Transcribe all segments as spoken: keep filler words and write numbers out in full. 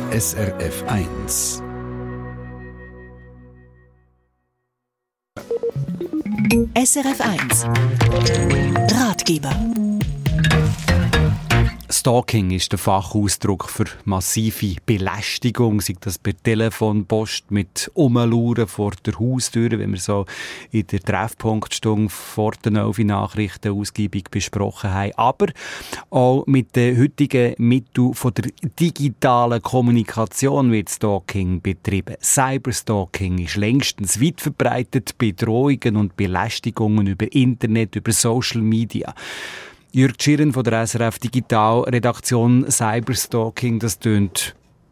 S R F eins. S R F eins Ratgeber. Stalking ist der Fachausdruck für massive Belästigung, sei das per Telefon, Post, mit Umlauern vor der Haustür, wenn wir so in der Treffpunktstunde vor den elf Nachrichten ausgiebig besprochen haben. Aber auch mit den heutigen Mitteln von der digitalen Kommunikation wird Stalking betrieben. Cyberstalking ist längstens weit verbreitet, Bedrohungen und Belästigungen über Internet, über Social Media. Jürg Tschirren von der S R F Digital Redaktion. Cyberstalking, das tönt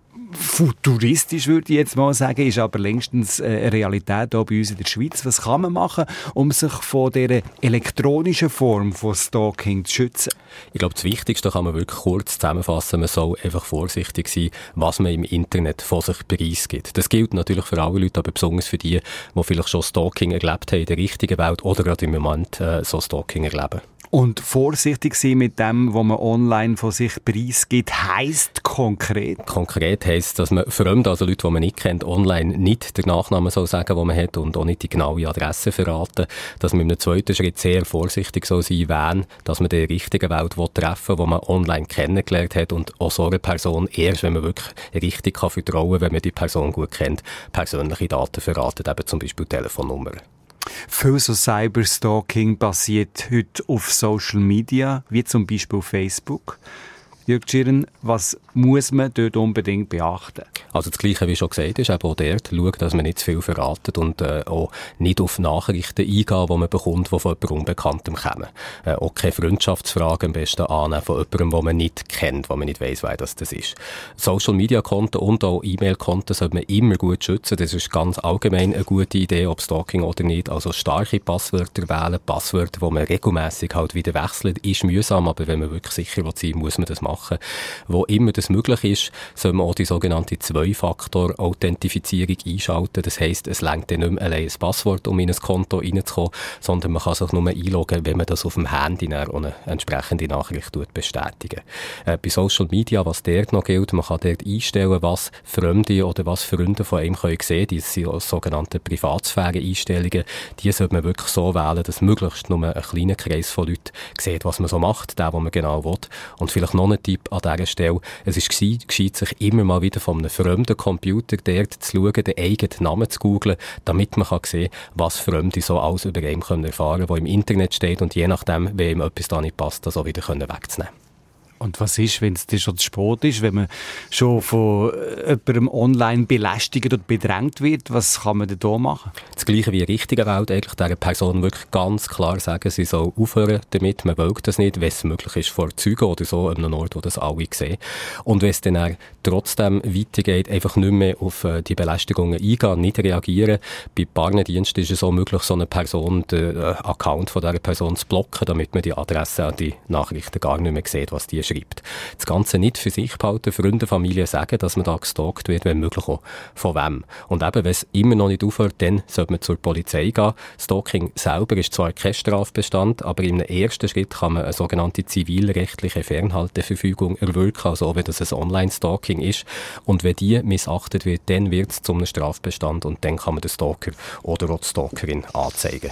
futuristisch, würde ich jetzt mal sagen, ist aber längstens eine Realität auch bei uns in der Schweiz. Was kann man machen, um sich von dieser elektronischen Form von Stalking zu schützen? Ich glaube, das Wichtigste kann man wirklich kurz zusammenfassen. Man soll einfach vorsichtig sein, was man im Internet von sich preisgibt. Das gilt natürlich für alle Leute, aber besonders für die, die vielleicht schon Stalking erlebt haben in der richtigen Welt oder gerade im Moment äh, so Stalking erleben. Und vorsichtig sein mit dem, was man online von sich preisgibt, heisst konkret? Konkret heisst, dass man Fremde, also Leute, die man nicht kennt, online nicht den Nachnamen soll sagen, den man hat und auch nicht die genaue Adresse verraten. Dass man im zweiten Schritt sehr vorsichtig soll sein, wen, dass man die richtige Welt treffen will, die man online kennengelernt hat und auch so eine Person erst, wenn man wirklich richtig kann vertrauen kann, wenn man die Person gut kennt, persönliche Daten verraten, eben zum Beispiel Telefonnummern. Viel so Cyberstalking passiert heute auf Social Media, wie zum Beispiel Facebook. Jürg Tschirren, was muss man dort unbedingt beachten? Also das Gleiche, wie schon gesagt ist, eben auch dort schauen, dass man nicht zu viel verratet und äh, auch nicht auf Nachrichten eingehen, die man bekommt, die von jemandem Unbekanntem kommen. Äh, auch keine Freundschaftsfragen am besten annehmen von jemandem, den man nicht kennt, wo man nicht weiss, wer das, das ist. Social-Media-Konten und auch E-Mail-Konten sollte man immer gut schützen. Das ist ganz allgemein eine gute Idee, ob Stalking oder nicht. Also starke Passwörter wählen, Passwörter, die man regelmässig halt wieder wechselt, ist mühsam, aber wenn man wirklich sicher sein will, muss man das machen. Wo immer das möglich ist, soll man auch die sogenannte Zwei-Faktor-Authentifizierung einschalten. Das heisst, es reicht dann nicht mehr allein ein Passwort, um in ein Konto reinzukommen, sondern man kann sich nur einloggen, wenn man das auf dem Handy dann eine entsprechende Nachricht bestätigen. Äh, bei Social Media, was dort noch gilt, man kann dort einstellen, was Fremde oder was Freunde von einem können sehen. Die sind sogenannte Privatsphäre-Einstellungen. Die sollte man wirklich so wählen, dass möglichst nur ein kleiner Kreis von Leuten sieht, was man so macht, der, was man genau will. Und vielleicht noch ein Tipp an dieser Stelle. Es ist gescheit, sich immer mal wieder von einem fremden Computer dort zu schauen, den eigenen Namen zu googlen, damit man kann sehen kann, was Fremde so alles über einen können erfahren können, was im Internet steht und je nachdem, wem etwas da nicht passt, das auch wieder wegzunehmen. Und was ist, wenn es schon zu spät ist, wenn man schon von jemandem online belästigt und bedrängt wird? Was kann man denn da machen? Das Gleiche wie in der richtigen Welt, eigentlich dieser Person wirklich ganz klar sagen, sie soll aufhören damit, man will das nicht, wenn es möglich ist, vor Zeugen oder so, an einem Ort, wo das alle sehen. Und wenn es dann auch trotzdem weitergeht, einfach nicht mehr auf äh, die Belästigungen eingehen, nicht reagieren. Bei Partnerdiensten ist es so möglich, so eine Person, den äh, Account von dieser Person zu blocken, damit man die Adresse und die Nachrichten gar nicht mehr sieht, was die schreibt. Das Ganze nicht für sich behalten, Freunde, Familie sagen, dass man da gestalkt wird, wenn möglich auch von wem. Und eben, wenn es immer noch nicht aufhört, dann sollte man zur Polizei gehen. Stalking selber ist zwar kein Strafbestand, aber im ersten Schritt kann man eine sogenannte zivilrechtliche Fernhalteverfügung erwirken, also auch wenn das ein Online-Stalking ist. Und wenn die missachtet wird, dann wird es zu einem Strafbestand und dann kann man den Stalker oder auch die Stalkerin anzeigen.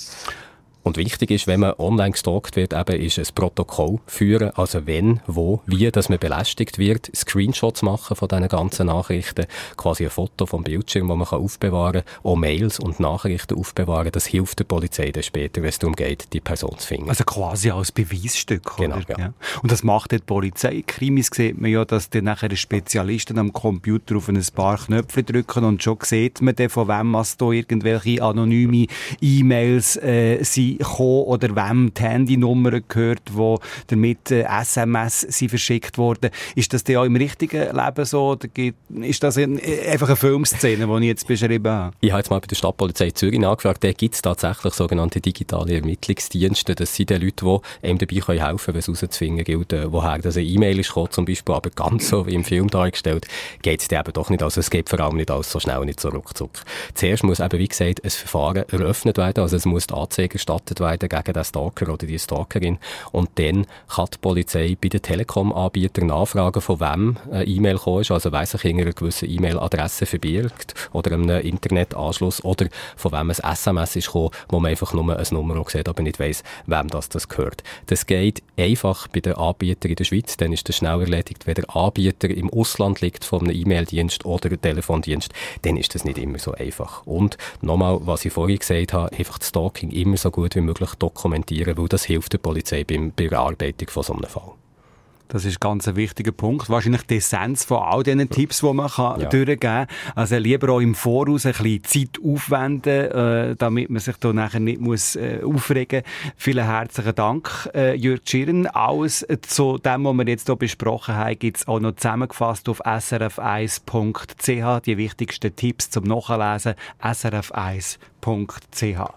Und wichtig ist, wenn man online gestalkt wird, eben, ist ein Protokoll führen, also wenn, wo, wie, dass man belästigt wird, Screenshots machen von diesen ganzen Nachrichten, quasi ein Foto vom Bildschirm, das man aufbewahren kann, auch Mails und Nachrichten aufbewahren, das hilft der Polizei dann später, wenn es darum geht, die Person zu finden. Also quasi als Beweisstück, genau, oder? Ja. Ja. Und das macht die Polizei. Krimis sieht man ja, dass dann nachher Spezialisten am Computer auf ein paar Knöpfe drücken und schon sieht man dann, von wem es da irgendwelche anonyme E-Mails äh, sind gekommen oder wem die Handynummer gehört, wo damit äh, S M S sind verschickt wurden. Ist das denn auch im richtigen Leben so? Oder gibt, ist das ein, einfach eine Filmszene, die ich jetzt beschrieben habe? Ich habe jetzt mal bei der Stadtpolizei Zürich nachgefragt. Da gibt es tatsächlich sogenannte digitale Ermittlungsdienste. Das sind die Leute, die einem dabei helfen können, wenn es herauszufinden gilt, äh, woher das eine E-Mail ist gekommen, zum Beispiel. Aber ganz so wie im Film dargestellt, geht es eben doch nicht. Also es geht vor allem nicht alles so schnell, nicht so ruckzuck. Zuerst muss eben, wie gesagt, ein Verfahren eröffnet werden. Also es muss die Anzeige stattfinden. eingeschaltet werden gegen den Stalker oder die Stalkerin. Und dann kann die Polizei bei den Telekom-Anbietern nachfragen, von wem eine E-Mail gekommen ist, also wer sich hinter einer gewissen E-Mail-Adresse verbirgt oder einem Internetanschluss oder von wem ein S M S ist gekommen, wo man einfach nur eine Nummer sieht, aber nicht weiss, wem das, das gehört. Das geht einfach bei den Anbietern in der Schweiz, dann ist das schnell erledigt. Wenn der Anbieter im Ausland liegt von einem E-Mail-Dienst oder einem Telefondienst, dann ist das nicht immer so einfach. Und nochmal, was ich vorhin gesagt habe, einfach das Stalking immer so gut wie möglich dokumentieren, weil das hilft der Polizei beim Bearbeitung von so einem Fall. Das ist ganz ein wichtiger Punkt. Wahrscheinlich die Essenz von all diesen Tipps, die man kann ja. durchgeben kann. Also lieber auch im Voraus ein bisschen Zeit aufwenden, äh, damit man sich da nachher nicht muss, äh, aufregen muss. Vielen herzlichen Dank, äh, Jürg Schirren. Alles zu dem, was wir jetzt hier besprochen haben, gibt es auch noch zusammengefasst auf s r f eins punkt c h. Die wichtigsten Tipps zum Nachlesen, s r f eins punkt c h.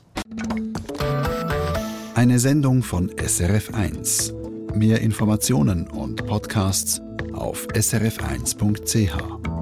Eine Sendung von S R F eins. Mehr Informationen und Podcasts auf s r f eins punkt c h.